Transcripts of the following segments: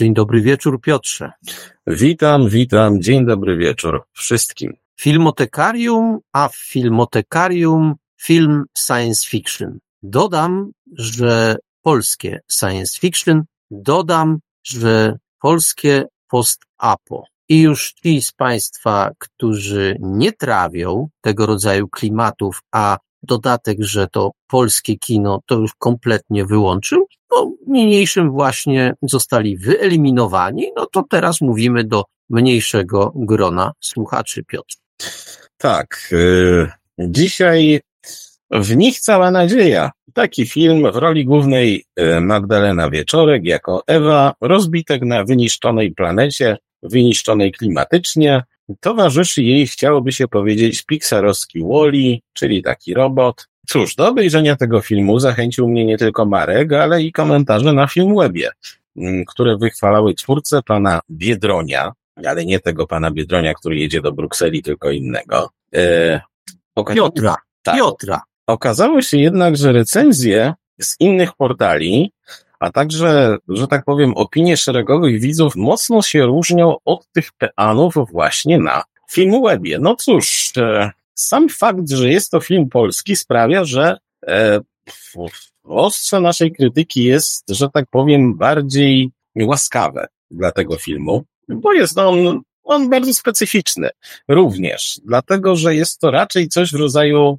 Dzień dobry wieczór, Piotrze. Witam. Dzień dobry wieczór wszystkim. Filmotekarium, a w Filmotekarium film science fiction. Dodam, że polskie science fiction, dodam, że polskie post-apo. I już ci z Państwa, którzy nie trawią tego rodzaju klimatów, a dodatek, że to polskie kino, to już kompletnie wyłączył, no niniejszym właśnie zostali wyeliminowani, no to teraz mówimy do mniejszego grona słuchaczy, Piotr. Tak, dzisiaj w nich cała nadzieja. Taki film w roli głównej Magdalena Wieczorek jako Ewa, rozbitek na wyniszczonej planecie, wyniszczonej klimatycznie. Towarzyszy jej, chciałoby się powiedzieć, pixarowski Wall-E, czyli taki robot. Cóż, do obejrzenia tego filmu zachęcił mnie nie tylko Marek, ale i komentarze na Filmwebie, które wychwalały twórcę pana Biedronia, ale nie tego pana Biedronia, który jedzie do Brukseli, tylko innego. Piotra. Okazało się jednak, że recenzje z innych portali, a także, że tak powiem, opinie szeregowych widzów mocno się różnią od tych peanów właśnie na Filmwebie. No cóż, sam fakt, że jest to film polski sprawia, że ostrze naszej krytyki jest, że tak powiem, bardziej łaskawe dla tego filmu, bo jest on bardzo specyficzny również, dlatego, że jest to raczej coś w rodzaju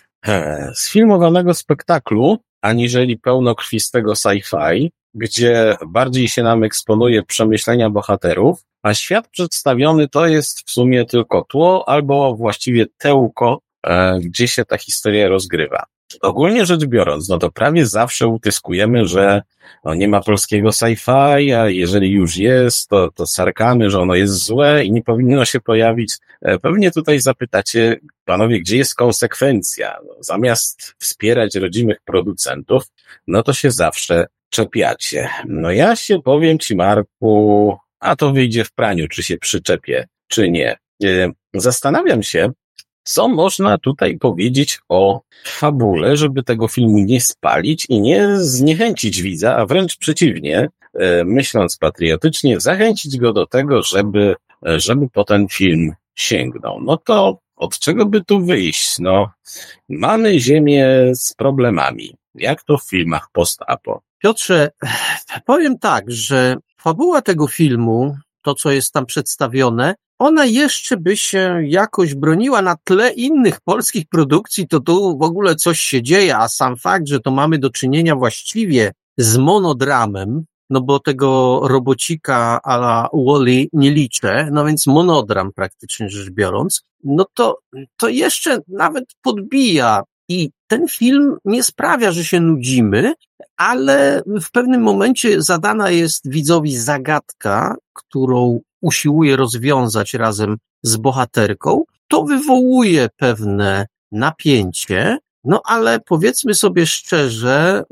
sfilmowanego spektaklu, aniżeli pełnokrwistego sci-fi, gdzie bardziej się nam eksponuje przemyślenia bohaterów, a świat przedstawiony to jest w sumie tylko tło, albo właściwie tełko, gdzie się ta historia rozgrywa. Ogólnie rzecz biorąc, no to prawie zawsze utyskujemy, że nie ma polskiego sci-fi, a jeżeli już jest, to sarkamy, że ono jest złe i nie powinno się pojawić. Pewnie tutaj zapytacie, panowie, gdzie jest konsekwencja? No, zamiast wspierać rodzimych producentów, no to się zawsze czepiacie. No ja się powiem ci, Marku, a to wyjdzie w praniu, czy się przyczepię, czy nie. Zastanawiam się, co można tutaj powiedzieć o fabule, żeby tego filmu nie spalić i nie zniechęcić widza, a wręcz przeciwnie, myśląc patriotycznie, zachęcić go do tego, żeby po ten film sięgnął. No to od czego by tu wyjść? No, mamy ziemię z problemami, jak to w filmach post-apo. Piotrze, powiem tak, że fabuła tego filmu, to co jest tam przedstawione, ona jeszcze by się jakoś broniła na tle innych polskich produkcji, to tu w ogóle coś się dzieje, a sam fakt, że to mamy do czynienia właściwie z monodramem, no bo tego robocika a la Wall-E nie liczę, no więc monodram praktycznie rzecz biorąc, no to jeszcze nawet podbija i ten film nie sprawia, że się nudzimy, ale w pewnym momencie zadana jest widzowi zagadka, którą usiłuje rozwiązać razem z bohaterką. To wywołuje pewne napięcie, no ale powiedzmy sobie szczerze,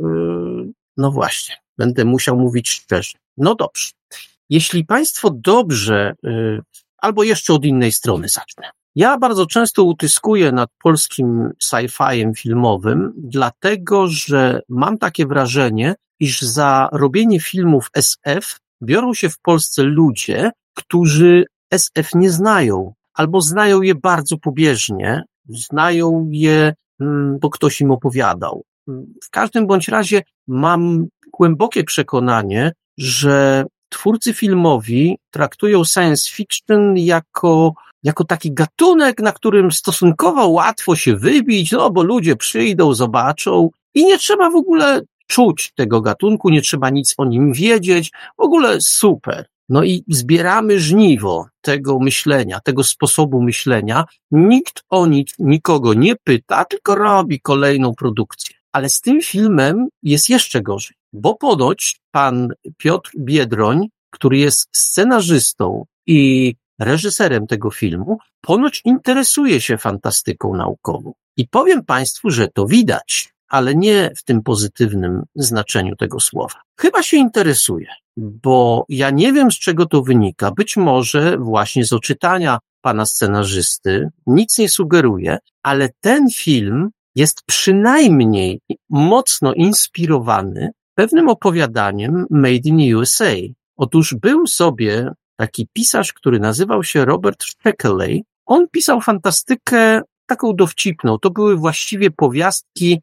no właśnie, będę musiał mówić szczerze. No dobrze, jeśli Państwo dobrze, albo jeszcze od innej strony zacznę. Ja bardzo często utyskuję nad polskim sci-fiem filmowym, dlatego że mam takie wrażenie, iż za robienie filmów SF biorą się w Polsce ludzie, którzy SF nie znają, albo znają je bardzo pobieżnie, znają je, bo ktoś im opowiadał. W każdym bądź razie mam głębokie przekonanie, że twórcy filmowi traktują science fiction jako taki gatunek, na którym stosunkowo łatwo się wybić, no bo ludzie przyjdą, zobaczą i nie trzeba w ogóle czuć tego gatunku, nie trzeba nic o nim wiedzieć, w ogóle super. No i zbieramy żniwo tego myślenia, tego sposobu myślenia. Nikt o nic nikogo nie pyta, tylko robi kolejną produkcję. Ale z tym filmem jest jeszcze gorzej, bo ponoć pan Piotr Biedroń, który jest scenarzystą i reżyserem tego filmu, ponoć interesuje się fantastyką naukową. I powiem Państwu, że to widać, ale nie w tym pozytywnym znaczeniu tego słowa. Chyba się interesuje, bo ja nie wiem, z czego to wynika. Być może właśnie z oczytania pana scenarzysty, nic nie sugeruje, ale ten film jest przynajmniej mocno inspirowany pewnym opowiadaniem Made in USA Otóż był sobie taki pisarz, który nazywał się Robert Sheckley. On pisał fantastykę taką dowcipną. To były właściwie powiastki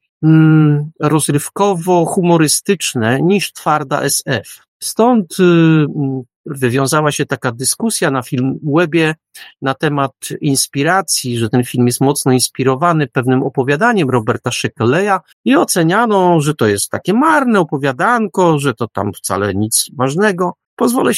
rozrywkowo-humorystyczne niż twarda SF. Stąd wywiązała się taka dyskusja na Filmwebie na temat inspiracji, że ten film jest mocno inspirowany pewnym opowiadaniem Roberta Sheckleya i oceniano, że to jest takie marne opowiadanko, że to tam wcale nic ważnego. Pozwolę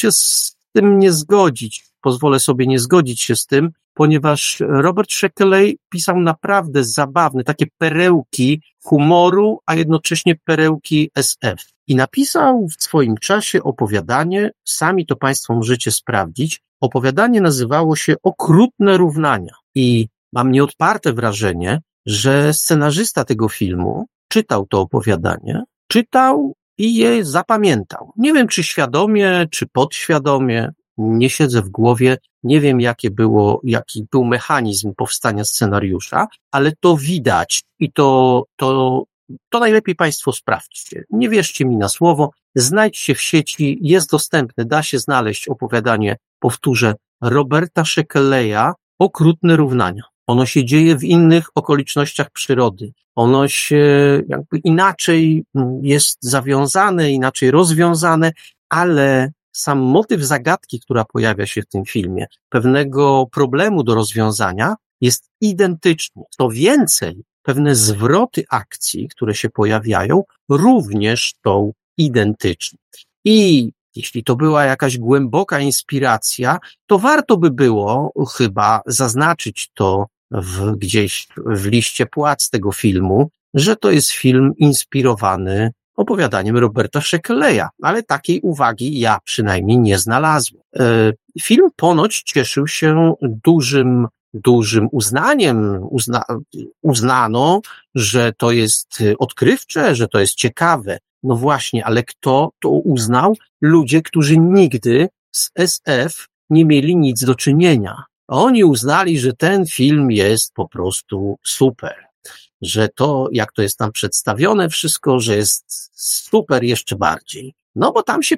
sobie nie zgodzić się z tym, ponieważ Robert Sheckley pisał naprawdę zabawne, takie perełki humoru, a jednocześnie perełki SF. I napisał w swoim czasie opowiadanie, sami to Państwo możecie sprawdzić, opowiadanie nazywało się Okrutne równania. I mam nieodparte wrażenie, że scenarzysta tego filmu czytał to opowiadanie, czytał i je zapamiętał. Nie wiem, czy świadomie, czy podświadomie, nie siedzę w głowie, nie wiem, jaki był mechanizm powstania scenariusza, ale to widać i to najlepiej Państwo sprawdźcie. Nie wierzcie mi na słowo, znajdźcie w sieci, jest dostępne, da się znaleźć opowiadanie, powtórzę, Roberta Sheckleya, Okrutne równania. Ono się dzieje w innych okolicznościach przyrody. Ono się jakby inaczej jest zawiązane, inaczej rozwiązane, ale sam motyw zagadki, która pojawia się w tym filmie, pewnego problemu do rozwiązania, jest identyczny. Co więcej, pewne zwroty akcji, które się pojawiają, również są identyczne. I jeśli to była jakaś głęboka inspiracja, to warto by było chyba zaznaczyć to gdzieś w liście płac tego filmu, że to jest film inspirowany opowiadaniem Roberta Sheckleya, ale takiej uwagi ja przynajmniej nie znalazłem. Film ponoć cieszył się dużym uznaniem. Uznano, że to jest odkrywcze, że to jest ciekawe. No właśnie, ale kto to uznał? Ludzie, którzy nigdy z SF nie mieli nic do czynienia. Oni uznali, że ten film jest po prostu super. Że to, jak to jest tam przedstawione wszystko, że jest super jeszcze bardziej. No bo tam się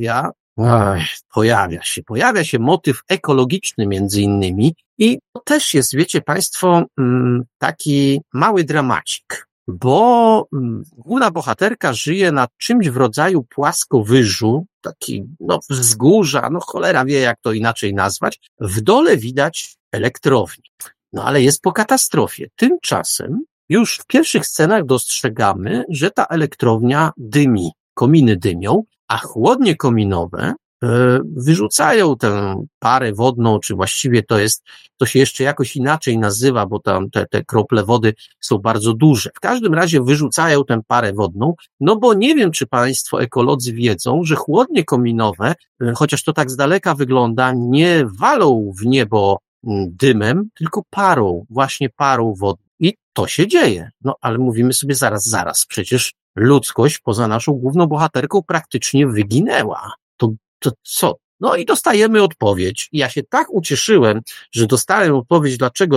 pojawia się motyw ekologiczny między innymi i to też jest, wiecie Państwo, taki mały dramacik, bo główna bohaterka żyje na czymś w rodzaju płaskowyżu, taki, wzgórza, cholera wie jak to inaczej nazwać. W dole widać elektrownię. No ale jest po katastrofie. Tymczasem już w pierwszych scenach dostrzegamy, że ta elektrownia dymi, kominy dymią, a chłodnie kominowe wyrzucają tę parę wodną, czy właściwie to się jeszcze jakoś inaczej nazywa, bo tam te krople wody są bardzo duże. W każdym razie wyrzucają tę parę wodną, no bo nie wiem, czy Państwo ekolodzy wiedzą, że chłodnie kominowe, chociaż to tak z daleka wygląda, nie walą w niebo dymem, tylko właśnie parą wodną. I to się dzieje. No ale mówimy sobie zaraz, przecież ludzkość poza naszą główną bohaterką praktycznie wyginęła. To co? No i dostajemy odpowiedź. I ja się tak ucieszyłem, że dostałem odpowiedź,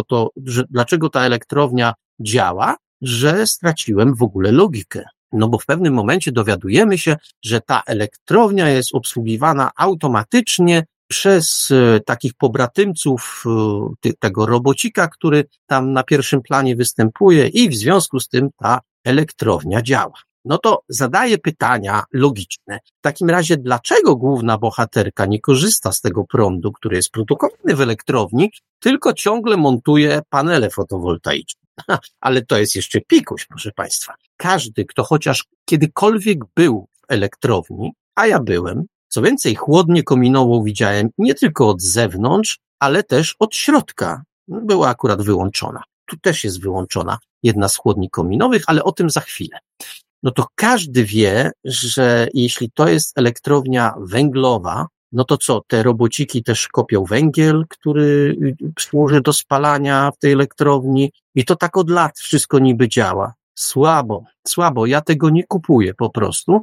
dlaczego ta elektrownia działa, że straciłem w ogóle logikę. No bo w pewnym momencie dowiadujemy się, że ta elektrownia jest obsługiwana automatycznie przez takich pobratymców tego robocika, który tam na pierwszym planie występuje i w związku z tym ta elektrownia działa. No to zadaję pytania logiczne. W takim razie, dlaczego główna bohaterka nie korzysta z tego prądu, który jest produkowany w elektrowni, tylko ciągle montuje panele fotowoltaiczne? Ale to jest jeszcze pikuś, proszę Państwa. Każdy, kto chociaż kiedykolwiek był w elektrowni, a ja byłem, co więcej, chłodnię kominową widziałem nie tylko od zewnątrz, ale też od środka. Była akurat wyłączona. Tu też jest wyłączona jedna z chłodni kominowych, ale o tym za chwilę. No to każdy wie, że jeśli to jest elektrownia węglowa, no to co, te robociki też kopią węgiel, który służy do spalania w tej elektrowni i to tak od lat wszystko niby działa. Słabo, ja tego nie kupuję po prostu.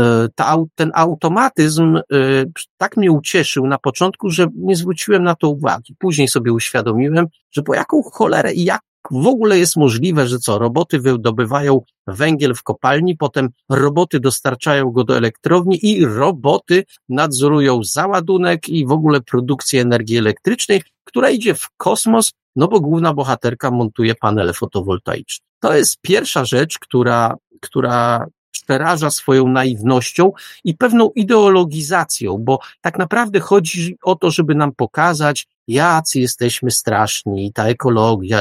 Ten automatyzm tak mnie ucieszył na początku, że nie zwróciłem na to uwagi. Później sobie uświadomiłem, że po jaką cholerę i jak w ogóle jest możliwe, że roboty wydobywają węgiel w kopalni, potem roboty dostarczają go do elektrowni i roboty nadzorują załadunek i w ogóle produkcję energii elektrycznej, która idzie w kosmos, no bo główna bohaterka montuje panele fotowoltaiczne. To jest pierwsza rzecz, która przeraża swoją naiwnością i pewną ideologizacją, bo tak naprawdę chodzi o to, żeby nam pokazać, jacy jesteśmy straszni, ta ekologia.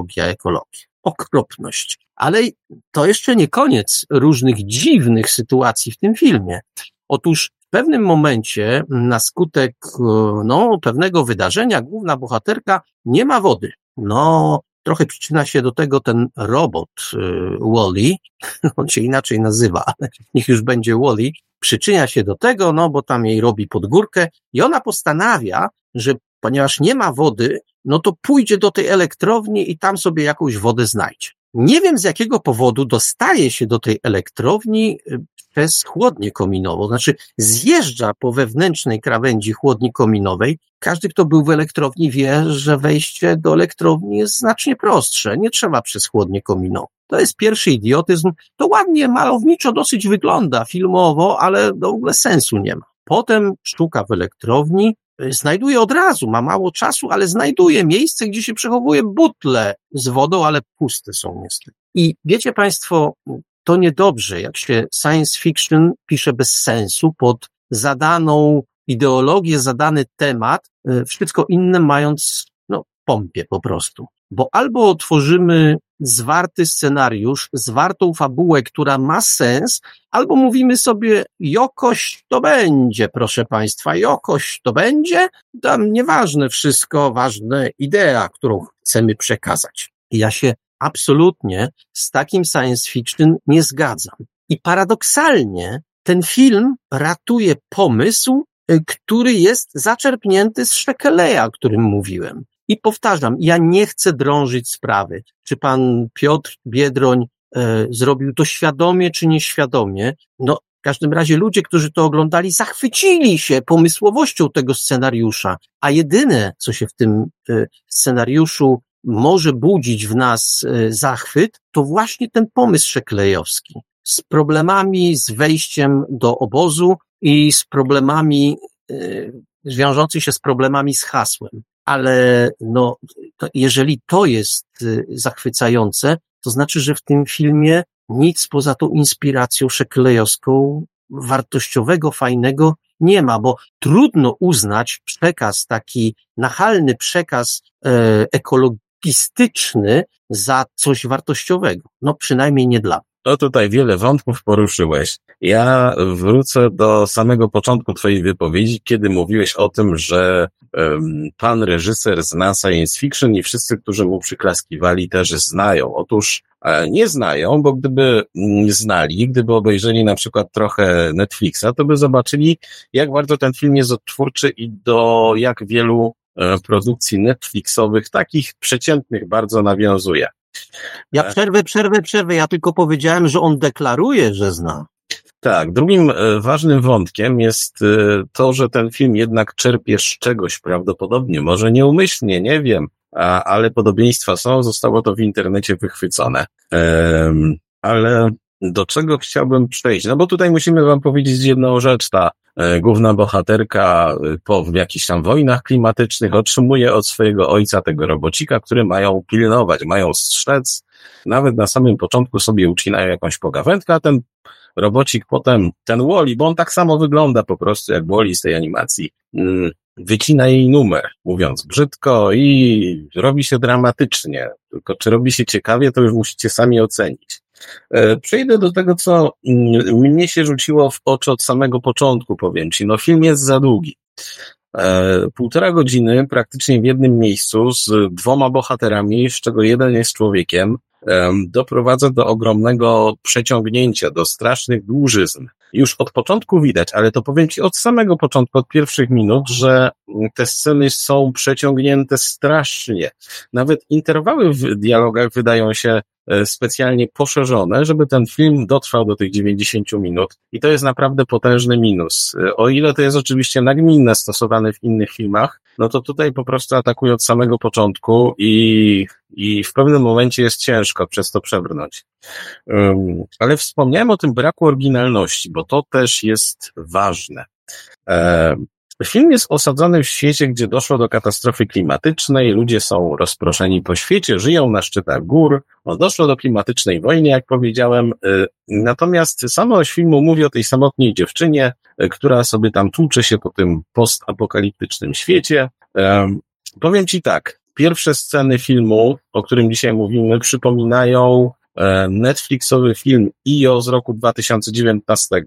Okropność. Ale to jeszcze nie koniec różnych dziwnych sytuacji w tym filmie. Otóż w pewnym momencie na skutek pewnego wydarzenia główna bohaterka nie ma wody. Trochę przyczynia się do tego ten robot Wall-E, on się inaczej nazywa, ale niech już będzie Wall-E, przyczynia się do tego, bo tam jej robi pod górkę i ona postanawia, że ponieważ nie ma wody, to pójdzie do tej elektrowni i tam sobie jakąś wodę znajdzie. Nie wiem z jakiego powodu dostaje się do tej elektrowni przez chłodnię kominową, znaczy zjeżdża po wewnętrznej krawędzi chłodni kominowej. Każdy, kto był w elektrowni, wie, że wejście do elektrowni jest znacznie prostsze, nie trzeba przez chłodnię kominową. To jest pierwszy idiotyzm, to ładnie, malowniczo dosyć wygląda filmowo, ale w ogóle sensu nie ma. Potem szuka w elektrowni, znajduje od razu, ma mało czasu, ale znajduje miejsce, gdzie się przechowuje butle z wodą, ale puste są niestety. I wiecie Państwo, to niedobrze, jak się science fiction pisze bez sensu, pod zadaną ideologię, zadany temat, wszystko inne mając, pompie po prostu. Bo albo tworzymy zwarty scenariusz, zwartą fabułę, która ma sens, albo mówimy sobie, jakoś to będzie, proszę Państwa, jakoś to będzie, tam nieważne wszystko, ważne idea, którą chcemy przekazać. Ja się absolutnie z takim science fiction nie zgadzam. I paradoksalnie ten film ratuje pomysł, który jest zaczerpnięty z Szekeleja, o którym mówiłem. I powtarzam, ja nie chcę drążyć sprawy, czy pan Piotr Biedroń zrobił to świadomie, czy nieświadomie. W każdym razie ludzie, którzy to oglądali, zachwycili się pomysłowością tego scenariusza, a jedyne, co się w tym scenariuszu może budzić w nas zachwyt, to właśnie ten pomysł szeklejowski. Z problemami, z wejściem do obozu i z problemami, wiążących się z problemami z hasłem. Ale jeżeli to jest zachwycające, to znaczy, że w tym filmie nic poza tą inspiracją szeklejowską wartościowego, fajnego nie ma, bo trudno uznać przekaz, taki nachalny przekaz ekologistyczny za coś wartościowego. Przynajmniej nie dla mnie. Tutaj wiele wątków poruszyłeś. Ja wrócę do samego początku twojej wypowiedzi, kiedy mówiłeś o tym, że pan reżyser zna science fiction i wszyscy, którzy mu przyklaskiwali, też znają. Otóż nie znają, bo gdyby znali, gdyby obejrzeli na przykład trochę Netflixa, to by zobaczyli, jak bardzo ten film jest odtwórczy i do jak wielu produkcji Netflixowych, takich przeciętnych, bardzo nawiązuje. Ja przerwę, ja tylko powiedziałem, że on deklaruje, że zna. Tak, drugim ważnym wątkiem jest to, że ten film jednak czerpie z czegoś prawdopodobnie, może nieumyślnie, nie wiem, ale podobieństwa są, zostało to w internecie wychwycone. Ale do czego chciałbym przejść? Bo tutaj musimy wam powiedzieć jedną rzecz, ta główna bohaterka po jakichś tam wojnach klimatycznych otrzymuje od swojego ojca tego robocika, który mają pilnować, mają strzec. Nawet na samym początku sobie ucinają jakąś pogawędkę, a ten robocik potem, ten Wall-E, bo on tak samo wygląda po prostu jak Wall-E z tej animacji, wycina jej numer, mówiąc brzydko, i robi się dramatycznie. Tylko czy robi się ciekawie, to już musicie sami ocenić. Przejdę do tego, co mnie się rzuciło w oczy od samego początku, powiem ci. Film jest za długi. 1,5 godziny praktycznie w jednym miejscu z 2 bohaterami, z czego jeden jest człowiekiem, doprowadza do ogromnego przeciągnięcia, do strasznych dłużyzn. Już od początku widać, ale to powiem ci od samego początku, od pierwszych minut, że te sceny są przeciągnięte strasznie. Nawet interwały w dialogach wydają się specjalnie poszerzone, żeby ten film dotrwał do tych 90 minut. I to jest naprawdę potężny minus. O ile to jest oczywiście nagminne stosowane w innych filmach, no to tutaj po prostu atakuje od samego początku i w pewnym momencie jest ciężko przez to przebrnąć. Ale wspomniałem o tym braku oryginalności, bo to też jest ważne. Film jest osadzony w świecie, gdzie doszło do katastrofy klimatycznej, ludzie są rozproszeni po świecie, żyją na szczytach gór, doszło do klimatycznej wojny, jak powiedziałem, natomiast sama oś filmu mówi o tej samotnej dziewczynie, która sobie tam tłucze się po tym postapokaliptycznym świecie. Powiem Ci tak, pierwsze sceny filmu, o którym dzisiaj mówimy, przypominają Netflixowy film IO z roku 2019,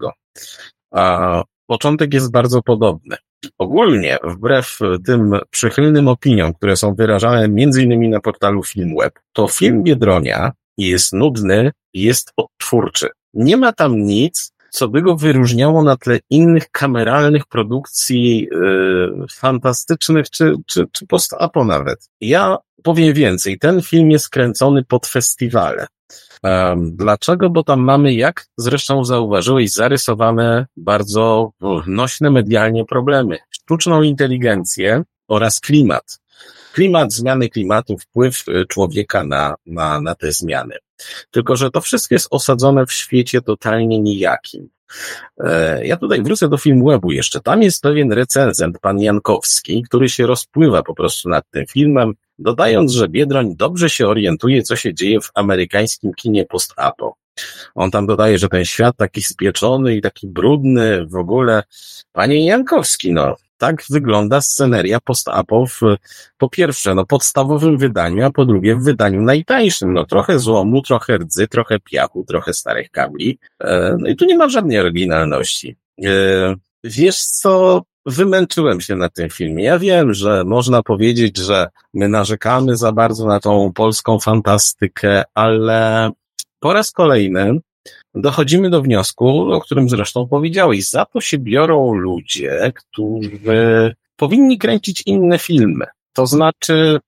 a początek jest bardzo podobny. Ogólnie, wbrew tym przychylnym opiniom, które są wyrażane m.in. na portalu Filmweb, to film Biedronia jest nudny i jest odtwórczy. Nie ma tam nic, co by go wyróżniało na tle innych kameralnych produkcji fantastycznych czy post-apo nawet. Ja powiem więcej, ten film jest kręcony pod festiwale. Dlaczego? Bo tam mamy, jak zresztą zauważyłeś, zarysowane bardzo nośne medialnie problemy. Sztuczną inteligencję oraz klimat. Zmiany klimatu, wpływ człowieka na te zmiany. Tylko że to wszystko jest osadzone w świecie totalnie nijakim. Ja tutaj wrócę do Filmwebu jeszcze. Tam jest pewien recenzent, pan Jankowski, który się rozpływa po prostu nad tym filmem, dodając, że Biedroń dobrze się orientuje, co się dzieje w amerykańskim kinie post-apo. On tam dodaje, że ten świat taki spieczony i taki brudny w ogóle. Panie Jankowski, no, tak wygląda sceneria post-apo po pierwsze, podstawowym wydaniu, a po drugie w wydaniu najtańszym. Trochę złomu, trochę rdzy, trochę piachu, trochę starych kabli. No i tu nie ma żadnej oryginalności. Wiesz co? Wymęczyłem się na tym filmie. Ja wiem, że można powiedzieć, że my narzekamy za bardzo na tą polską fantastykę, ale po raz kolejny dochodzimy do wniosku, o którym zresztą powiedziałeś. Za to się biorą ludzie, którzy powinni kręcić inne filmy. To znaczy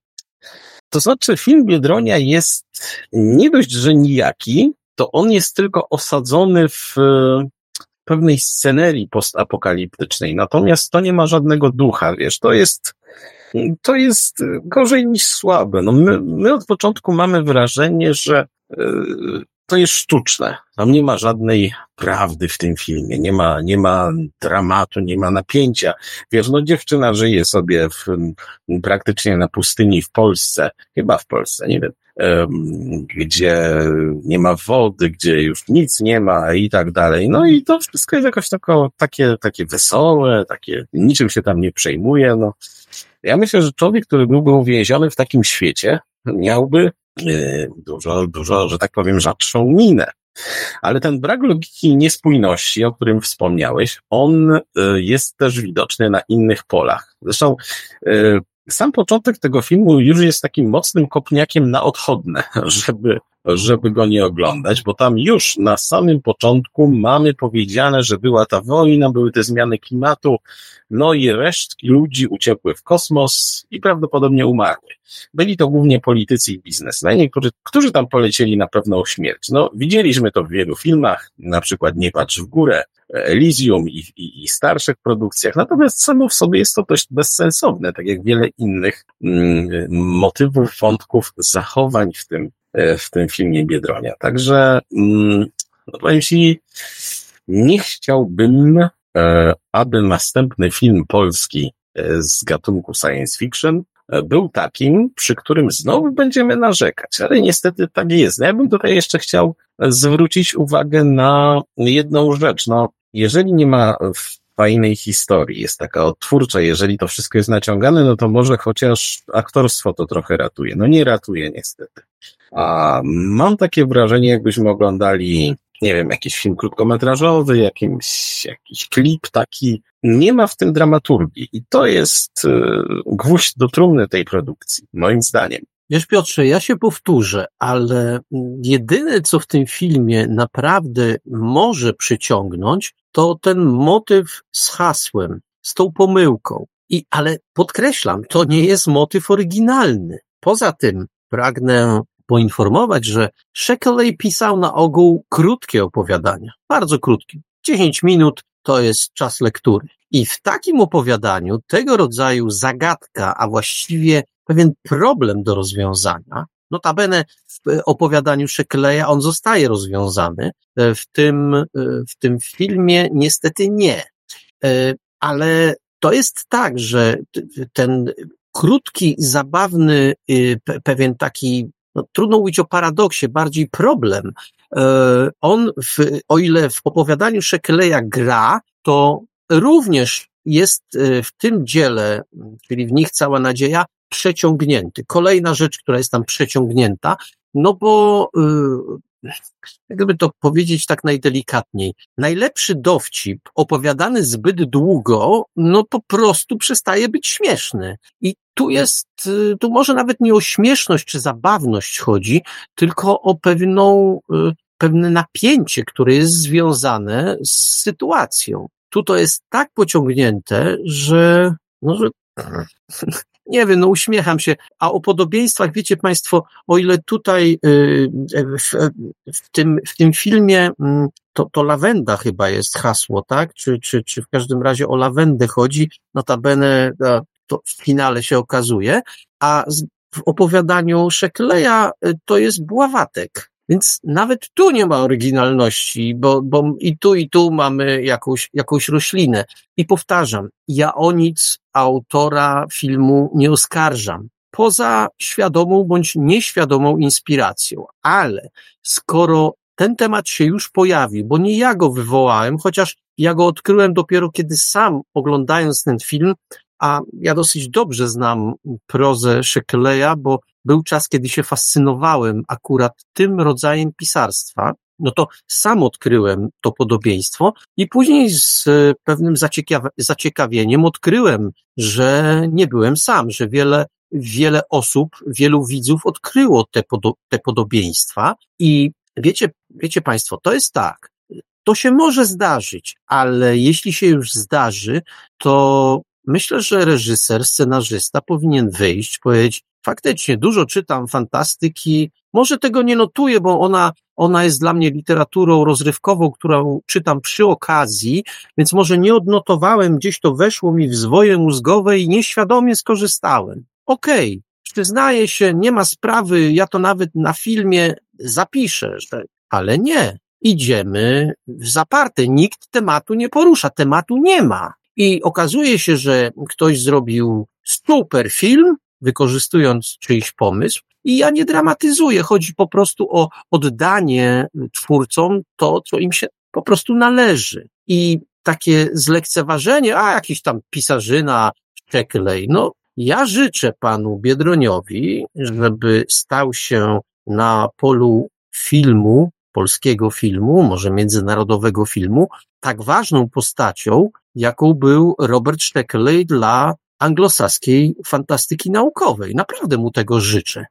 film Biedronia jest nie dość, że nijaki, to on jest tylko osadzony w pewnej scenerii postapokaliptycznej. Natomiast to nie ma żadnego ducha, wiesz, to jest gorzej niż słabe. My od początku mamy wrażenie, że to jest sztuczne. Tam nie ma żadnej prawdy w tym filmie, nie ma dramatu, nie ma napięcia. Wiesz, dziewczyna żyje sobie praktycznie na pustyni w Polsce, chyba w Polsce, nie wiem, gdzie nie ma wody, gdzie już nic nie ma i tak dalej. No i to wszystko jest jakoś takie wesołe, takie niczym się tam nie przejmuje. Ja myślę, że człowiek, który byłby uwięziony w takim świecie, miałby dużo, że tak powiem, rzadszą minę. Ale ten brak logiki i niespójności, o którym wspomniałeś, on jest też widoczny na innych polach. Zresztą sam początek tego filmu już jest takim mocnym kopniakiem na odchodne, żeby go nie oglądać, bo tam już na samym początku mamy powiedziane, że była ta wojna, były te zmiany klimatu, i resztki ludzi uciekły w kosmos i prawdopodobnie umarły. Byli to głównie politycy i biznesmeni, którzy tam polecieli na pewną śmierć. Widzieliśmy to w wielu filmach, na przykład Nie patrz w górę, Elysium i starszych produkcjach, natomiast samo w sobie jest to dość bezsensowne, tak jak wiele innych motywów, wątków, zachowań w tym filmie Biedronia. Także powiem Ci, nie chciałbym, aby następny film polski z gatunku science fiction był takim, przy którym znowu będziemy narzekać, ale niestety tak nie jest. Ja bym tutaj jeszcze chciał zwrócić uwagę na jedną rzecz. Jeżeli nie ma fajnej historii, jest taka odtwórcza, jeżeli to wszystko jest naciągane, to może chociaż aktorstwo to trochę ratuje. Nie ratuje niestety. A mam takie wrażenie, jakbyśmy oglądali, nie wiem, jakiś film krótkometrażowy, jakiś klip taki. Nie ma w tym dramaturgii i to jest gwóźdź do trumny tej produkcji, moim zdaniem. Wiesz, Piotrze, ja się powtórzę, ale jedyne, co w tym filmie naprawdę może przyciągnąć, to ten motyw z hasłem, z tą pomyłką. Ale podkreślam, to nie jest motyw oryginalny. Poza tym pragnę poinformować, że Szekely pisał na ogół krótkie opowiadania, bardzo krótkie, 10 minut, to jest czas lektury. I w takim opowiadaniu tego rodzaju zagadka, a właściwie pewien problem do rozwiązania, notabene w opowiadaniu Szekeleja on zostaje rozwiązany, w tym filmie niestety nie. Ale to jest tak, że ten krótki, zabawny, pewien taki, no, trudno mówić o paradoksie, bardziej problem. O ile w opowiadaniu Szekeleja gra, to również jest w tym dziele, czyli w nich cała nadzieja, przeciągnięty. Kolejna rzecz, która jest tam przeciągnięta, no bo jakby to powiedzieć tak najdelikatniej, najlepszy dowcip opowiadany zbyt długo, no po prostu przestaje być śmieszny. I tu może nawet nie o śmieszność czy zabawność chodzi, tylko o pewne napięcie, które jest związane z sytuacją. Tu to jest tak pociągnięte, że nie wiem, no uśmiecham się. A o podobieństwach, wiecie Państwo, o ile tutaj w tym filmie to lawenda chyba jest hasło, tak? Czy w każdym razie o lawendę chodzi, notabene to w finale się okazuje, a w opowiadaniu Szekeleja to jest Bławatek. Więc nawet tu nie ma oryginalności, bo i tu mamy jakąś roślinę. I powtarzam, ja o nic autora filmu nie oskarżam, poza świadomą bądź nieświadomą inspiracją. Ale skoro ten temat się już pojawił, bo nie ja go wywołałem, chociaż ja go odkryłem dopiero kiedy sam oglądając ten film, a ja dosyć dobrze znam prozę Szekeleja, bo był czas, kiedy się fascynowałem akurat tym rodzajem pisarstwa, no to sam odkryłem to podobieństwo i później z pewnym zaciekawieniem odkryłem, że nie byłem sam, że wiele osób, wielu widzów odkryło te podobieństwa i wiecie Państwo, to jest tak, to się może zdarzyć, ale jeśli się już zdarzy, to myślę, że reżyser, scenarzysta powinien wyjść, powiedzieć, faktycznie dużo czytam fantastyki, może tego nie notuję, bo ona jest dla mnie literaturą rozrywkową, którą czytam przy okazji, więc może nie odnotowałem, gdzieś to weszło mi w zwoje mózgowe i nieświadomie skorzystałem. Okej, przyznaję się, nie ma sprawy, ja to nawet na filmie zapiszę, ale nie, idziemy w zaparte, nikt tematu nie porusza, tematu nie ma. I okazuje się, że ktoś zrobił super film, wykorzystując czyjś pomysł i ja nie dramatyzuję, chodzi po prostu o oddanie twórcom to, co im się po prostu należy. I takie zlekceważenie, jakiś tam pisarzyna, Szekilej, no ja życzę panu Biedroniowi, żeby stał się na polu filmu, polskiego filmu, może międzynarodowego filmu, tak ważną postacią, jaką był Robert Szekilej dla anglosaskiej fantastyki naukowej. Naprawdę mu tego życzę.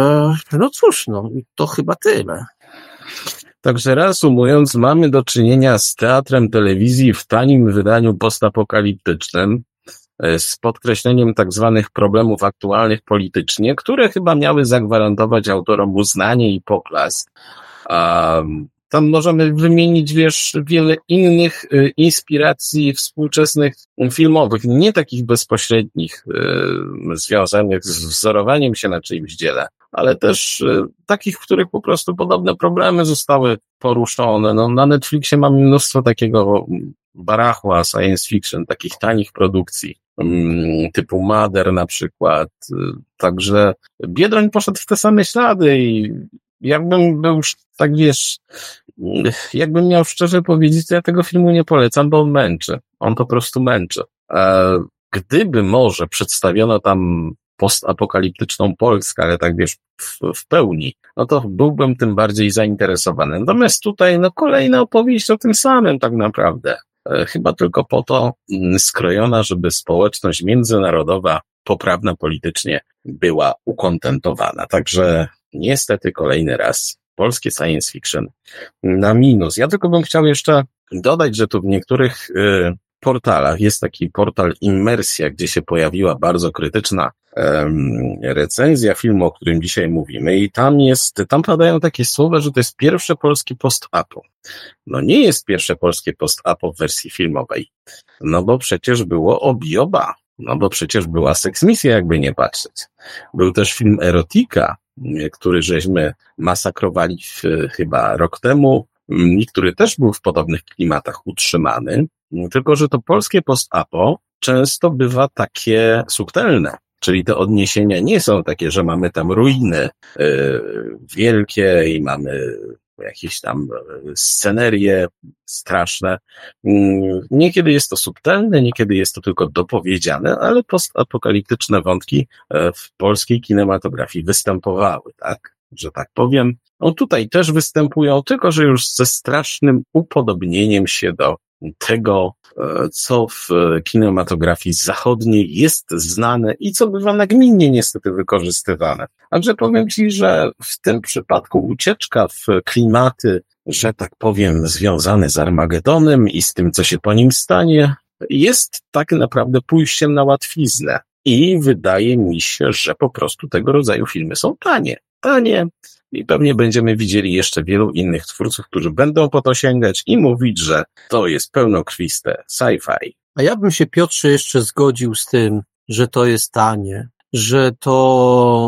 No cóż, to chyba tyle. Także reasumując, mamy do czynienia z teatrem telewizji w tanim wydaniu postapokaliptycznym, z podkreśleniem tak zwanych problemów aktualnych politycznie, które chyba miały zagwarantować autorom uznanie i poklask. Tam możemy wymienić, wiele innych inspiracji współczesnych filmowych, nie takich bezpośrednich, związanych z wzorowaniem się na czyimś dziele, ale też takich, w których po prostu podobne problemy zostały poruszone. Na Netflixie mamy mnóstwo takiego barachła science fiction, takich tanich produkcji, typu Mother na przykład. Także Biedroń poszedł w te same ślady i jakbym był, jakbym miał szczerze powiedzieć, to ja tego filmu nie polecam, bo on męczy. On po prostu męczy. Gdyby może przedstawiono tam postapokaliptyczną Polskę, ale tak w pełni, no to byłbym tym bardziej zainteresowany. Natomiast tutaj, kolejna opowieść o tym samym tak naprawdę. Chyba tylko po to skrojona, żeby społeczność międzynarodowa, poprawna politycznie, była ukontentowana. Także niestety kolejny raz polskie science fiction na minus. Ja tylko bym chciał jeszcze dodać, że tu w niektórych portalach jest taki portal Immersja, gdzie się pojawiła bardzo krytyczna recenzja filmu, o którym dzisiaj mówimy i tam padają takie słowa, że to jest pierwsze polskie post-apo. No nie jest pierwsze polskie post-apo w wersji filmowej, no bo przecież było Obioba, no bo przecież była seksmisja, jakby nie patrzeć. Był też film Erotika, który żeśmy masakrowali chyba rok temu i który też był w podobnych klimatach utrzymany, tylko że to polskie post-apo często bywa takie subtelne. Czyli te odniesienia nie są takie, że mamy tam ruiny wielkie i mamy jakieś tam scenerie straszne. Niekiedy jest to subtelne, niekiedy jest to tylko dopowiedziane, ale postapokaliptyczne wątki w polskiej kinematografii występowały, tak? Że tak powiem. No tutaj też występują, tylko że już ze strasznym upodobnieniem się do tego, co w kinematografii zachodniej jest znane i co bywa nagminnie niestety wykorzystywane. Także powiem Ci, że w tym przypadku ucieczka w klimaty, że tak powiem, związane z Armagedonem i z tym, co się po nim stanie, jest tak naprawdę pójściem na łatwiznę. I wydaje mi się, że po prostu tego rodzaju filmy są tanie. I pewnie będziemy widzieli jeszcze wielu innych twórców, którzy będą po to sięgać i mówić, że to jest pełnokrwiste sci-fi. A ja bym się, Piotrze, jeszcze zgodził z tym, że to jest tanie, że to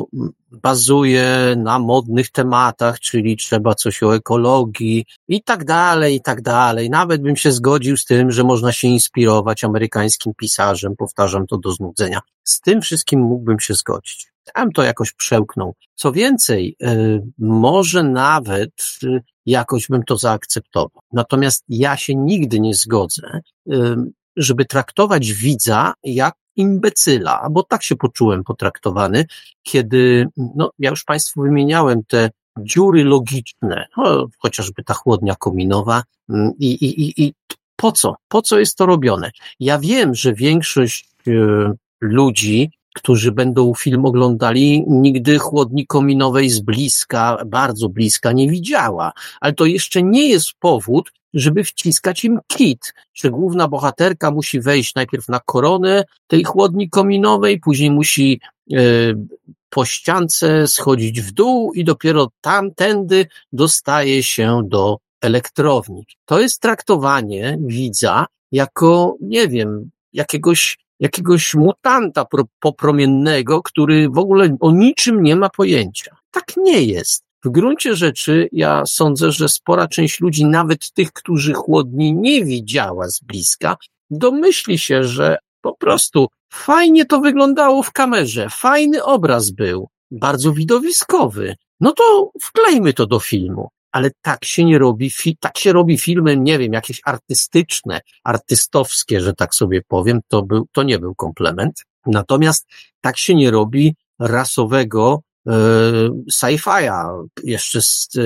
bazuje na modnych tematach, czyli trzeba coś o ekologii i tak dalej, i tak dalej. Nawet bym się zgodził z tym, że można się inspirować amerykańskim pisarzem, powtarzam to do znudzenia. Z tym wszystkim mógłbym się zgodzić. Tam to jakoś przełknął. Co więcej, może nawet jakoś bym to zaakceptował. Natomiast ja się nigdy nie zgodzę, żeby traktować widza jak imbecyla, bo tak się poczułem potraktowany, kiedy, ja już Państwu wymieniałem te dziury logiczne, chociażby ta chłodnia kominowa i po co? Po co jest to robione? Ja wiem, że większość ludzi, którzy będą film oglądali, nigdy chłodni kominowej z bliska, bardzo bliska nie widziała, ale to jeszcze nie jest powód, żeby wciskać im kit, że główna bohaterka musi wejść najpierw na koronę tej chłodni kominowej, później musi po ściance schodzić w dół i dopiero tamtędy dostaje się do elektrowni. To jest traktowanie widza jako, nie wiem, jakiegoś mutanta popromiennego, który w ogóle o niczym nie ma pojęcia. Tak nie jest. W gruncie rzeczy ja sądzę, że spora część ludzi, nawet tych, którzy chłodni nie widziała z bliska, domyśli się, że po prostu fajnie to wyglądało w kamerze, fajny obraz był, bardzo widowiskowy. No to wklejmy to do filmu. Ale tak się nie robi, tak się robi filmy, nie wiem, jakieś artystyczne, artystowskie, że tak sobie powiem, to nie był komplement. Natomiast tak się nie robi rasowego sci-fi'a, jeszcze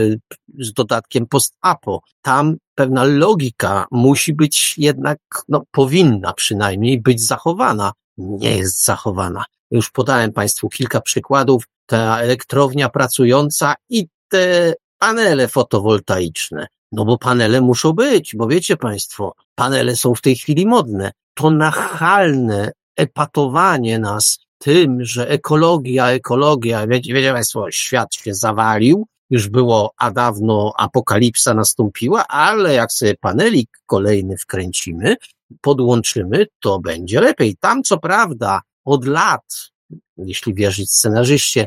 z dodatkiem post-apo. Tam pewna logika musi być jednak, powinna przynajmniej być zachowana. Nie jest zachowana. Już podałem Państwu kilka przykładów. Ta elektrownia pracująca i te panele fotowoltaiczne. Bo panele muszą być, bo wiecie Państwo, panele są w tej chwili modne. To nachalne epatowanie nas tym, że ekologia, wiecie Państwo, świat się zawalił, już było, a dawno apokalipsa nastąpiła, ale jak sobie panelik kolejny wkręcimy, podłączymy, to będzie lepiej. Tam co prawda od lat, jeśli wierzyć scenarzyście,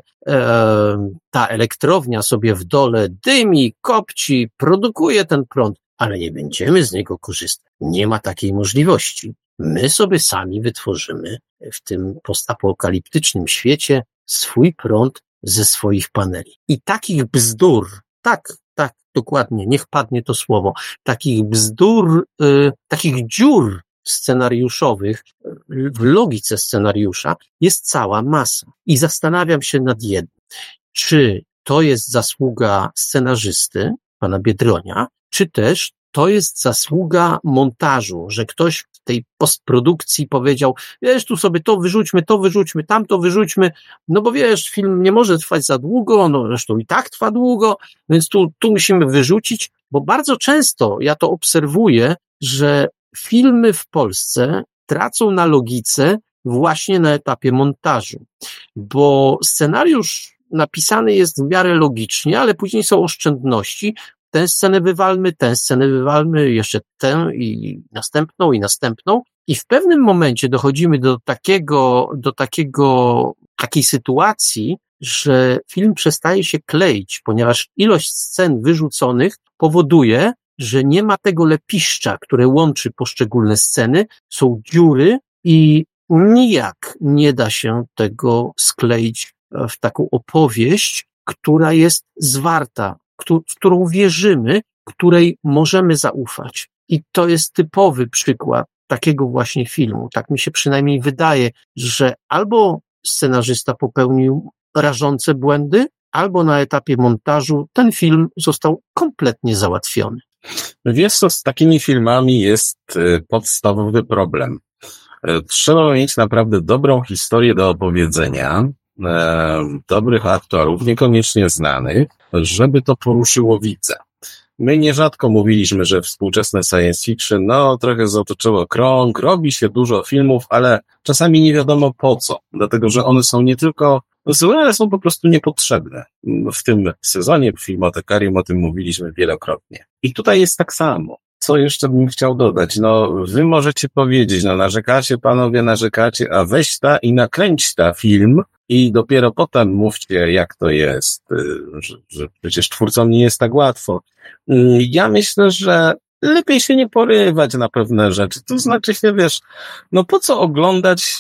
ta elektrownia sobie w dole dymi, kopci, produkuje ten prąd, ale nie będziemy z niego korzystać. Nie ma takiej możliwości. My sobie sami wytworzymy w tym postapokaliptycznym świecie swój prąd ze swoich paneli. I takich bzdur, tak, dokładnie, niech padnie to słowo, takich bzdur, takich dziur scenariuszowych w logice scenariusza jest cała masa. I zastanawiam się nad jednym. Czy to jest zasługa scenarzysty, pana Biedronia, czy też to jest zasługa montażu, że ktoś w tej postprodukcji powiedział, wiesz, tu sobie to wyrzućmy, tamto wyrzućmy, bo wiesz, film nie może trwać za długo, zresztą i tak trwa długo, więc tu musimy wyrzucić, bo bardzo często ja to obserwuję, że filmy w Polsce tracą na logice właśnie na etapie montażu, bo scenariusz napisany jest w miarę logicznie, ale później są oszczędności. Tę scenę wywalmy, jeszcze tę i następną. I w pewnym momencie dochodzimy do takiej sytuacji, że film przestaje się kleić, ponieważ ilość scen wyrzuconych powoduje, że nie ma tego lepiszcza, które łączy poszczególne sceny, są dziury i nijak nie da się tego skleić w taką opowieść, która jest zwarta, w którą wierzymy, której możemy zaufać. I to jest typowy przykład takiego właśnie filmu. Tak mi się przynajmniej wydaje, że albo scenarzysta popełnił rażące błędy, albo na etapie montażu ten film został kompletnie załatwiony. Wiesz co, z takimi filmami jest podstawowy problem. Trzeba mieć naprawdę dobrą historię do opowiedzenia, dobrych aktorów, niekoniecznie znanych, żeby to poruszyło widza. My nierzadko mówiliśmy, że współczesne science fiction, trochę zatoczyło krąg, robi się dużo filmów, ale czasami nie wiadomo po co, dlatego że one są nie tylko złe, ale są po prostu niepotrzebne. W tym sezonie Filmotekarium o tym mówiliśmy wielokrotnie. I tutaj jest tak samo. Co jeszcze bym chciał dodać? Wy możecie powiedzieć, narzekacie, a weź i nakręć film i dopiero potem mówcie, jak to jest, że przecież twórcom nie jest tak łatwo. Ja myślę, że lepiej się nie porywać na pewne rzeczy. To znaczy się, po co oglądać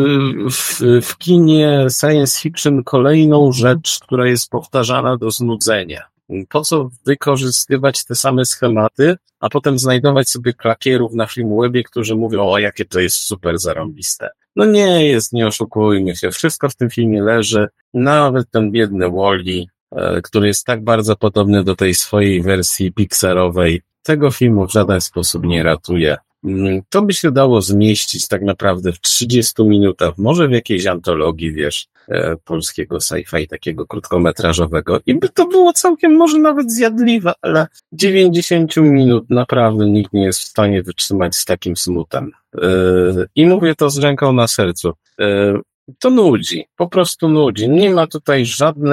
w kinie science fiction kolejną rzecz, która jest powtarzana do znudzenia? Po co wykorzystywać te same schematy, a potem znajdować sobie klakierów na Filmwebie, którzy mówią, jakie to jest super zarąbiste. Nie jest, nie oszukujmy się. Wszystko w tym filmie leży. Nawet ten biedny Wall-E, który jest tak bardzo podobny do tej swojej wersji pixarowej, tego filmu w żaden sposób nie ratuje. To by się dało zmieścić tak naprawdę w 30 minutach, może w jakiejś antologii, polskiego sci-fi, takiego krótkometrażowego i by to było całkiem może nawet zjadliwe, ale 90 minut naprawdę nikt nie jest w stanie wytrzymać z takim smutem. I mówię to z ręką na sercu. To nudzi, po prostu nudzi. Nie ma tutaj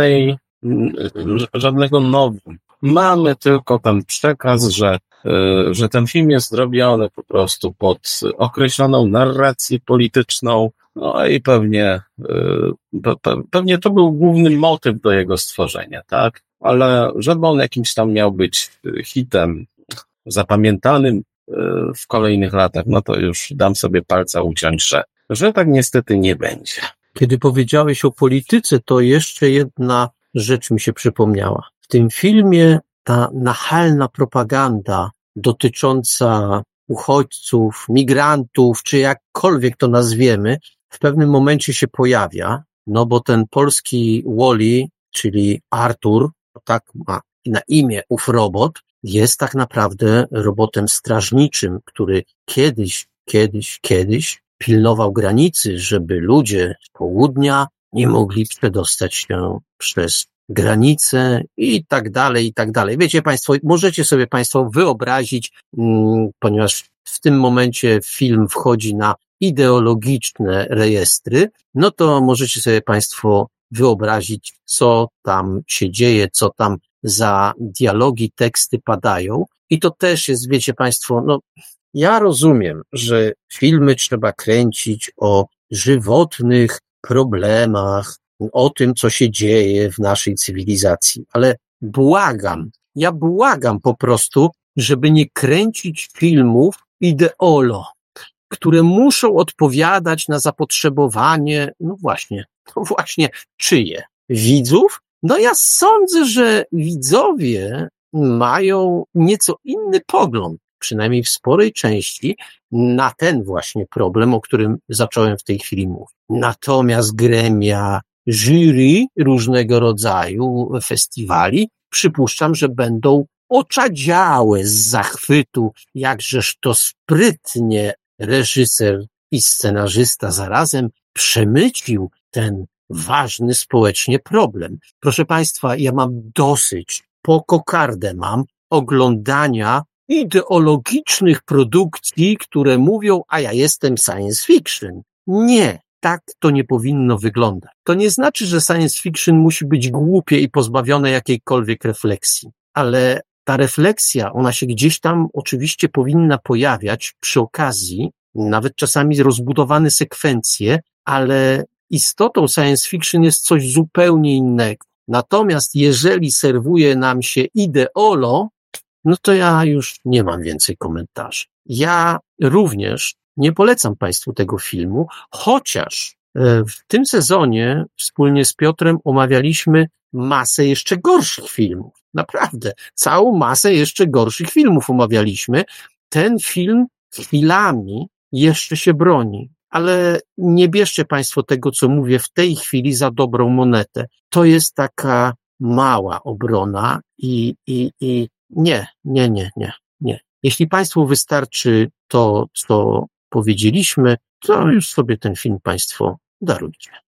żadnego nowum. Mamy tylko ten przekaz, że ten film jest zrobiony po prostu pod określoną narrację polityczną, i pewnie to był główny motyw do jego stworzenia, tak? Ale żeby on jakimś tam miał być hitem zapamiętanym w kolejnych latach, to już dam sobie palca uciąć, że tak niestety nie będzie. Kiedy powiedziałeś o polityce, to jeszcze jedna rzecz mi się przypomniała. W tym filmie ta nachalna propaganda dotycząca uchodźców, migrantów, czy jakkolwiek to nazwiemy, w pewnym momencie się pojawia, bo ten polski Wall-E, czyli Artur, tak ma na imię ów robot, jest tak naprawdę robotem strażniczym, który kiedyś pilnował granicy, żeby ludzie z południa nie mogli przedostać się przez granice i tak dalej, i tak dalej. Wiecie Państwo, możecie sobie Państwo wyobrazić, ponieważ w tym momencie film wchodzi na ideologiczne rejestry, to możecie sobie Państwo wyobrazić, co tam się dzieje, co tam za dialogi, teksty padają. I to też jest, wiecie Państwo, ja rozumiem, że filmy trzeba kręcić o żywotnych problemach, o tym, co się dzieje w naszej cywilizacji, ale błagam po prostu, żeby nie kręcić filmów ideolo, które muszą odpowiadać na zapotrzebowanie, właśnie czyje? Widzów? Ja sądzę, że widzowie mają nieco inny pogląd, przynajmniej w sporej części, na ten właśnie problem, o którym zacząłem w tej chwili mówić. Natomiast gremia, jury różnego rodzaju festiwali, przypuszczam, że będą oczadziałe z zachwytu, jakżeż to sprytnie reżyser i scenarzysta zarazem przemycił ten ważny społecznie problem. Proszę Państwa, ja mam dosyć, po kokardę mam, oglądania ideologicznych produkcji, które mówią, a ja jestem science fiction. Nie, tak to nie powinno wyglądać. To nie znaczy, że science fiction musi być głupie i pozbawione jakiejkolwiek refleksji, ale ta refleksja, ona się gdzieś tam oczywiście powinna pojawiać przy okazji, nawet czasami rozbudowane sekwencje, ale istotą science fiction jest coś zupełnie innego. Natomiast jeżeli serwuje nam się ideolo, no to ja już nie mam więcej komentarzy. Ja również nie polecam Państwu tego filmu, chociaż w tym sezonie wspólnie z Piotrem omawialiśmy masę jeszcze gorszych filmów. Naprawdę, całą masę jeszcze gorszych filmów omawialiśmy. Ten film chwilami jeszcze się broni, ale nie bierzcie Państwo tego, co mówię w tej chwili za dobrą monetę. To jest taka mała obrona i nie. Jeśli Państwu wystarczy to, co powiedzieliśmy, to już sobie ten film Państwo darujcie.